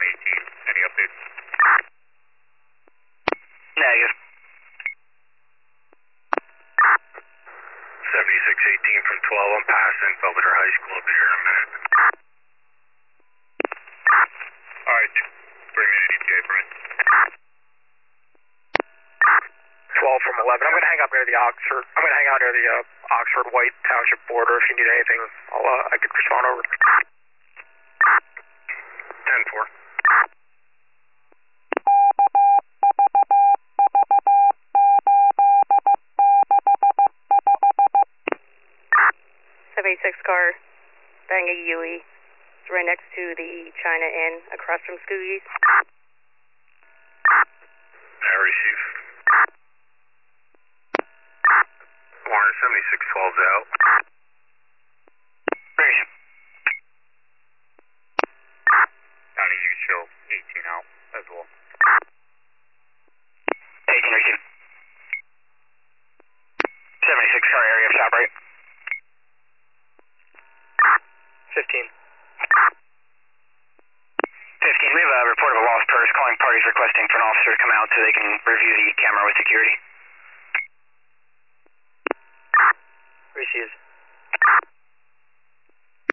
18. Any updates? Negative. 7618 from 12. I'm passing Belvedere High School. I'll be here in a minute. Alright, bring me an ETA, Brent. 12 from 11. I'm going to hang up near the Oxford. I'm going to hang out near the Oxford White Township border. If you need anything, I could respond over. 10-4. car, Bangor UE. It's right next to the China Inn, across from Scoogies. I receive. Warner 7612's out. Ready. County, you can show 18 out as well. 18 receive. 76 car area of shop right. 15. 15, we have a report of a lost purse calling parties requesting for an officer to come out so they can review the